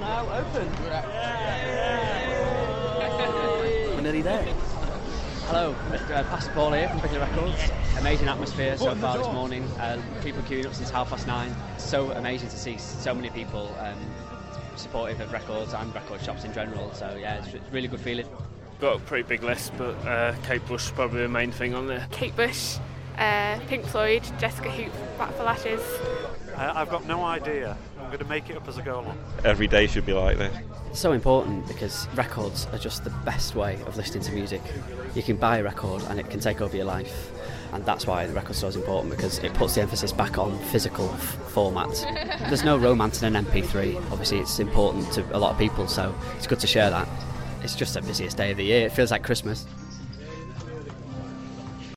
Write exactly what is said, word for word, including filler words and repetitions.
now open. We're nearly there. Hello, uh, Pastor Paul here from Piccadilly Records. Amazing atmosphere so far this morning. Uh, people queuing up since half past nine. So amazing to see so many people um, supportive of records and record shops in general. So yeah, it's a really good feeling. Got a pretty big list, but uh, Kate Bush is probably the main thing on there. Kate Bush, uh, Pink Floyd, Jessica Hoop, Back for Lashes. Uh, I've got no idea. I'm going to make it up as I go along. Every day should be like this. It's so important because records are just the best way of listening to music. You can buy a record and it can take over your life, and that's why the record store is important, because it puts the emphasis back on physical f- format. There's no romance in an M P three. Obviously it's important to a lot of people, so it's good to share that. It's just the busiest day of the year. It feels like Christmas.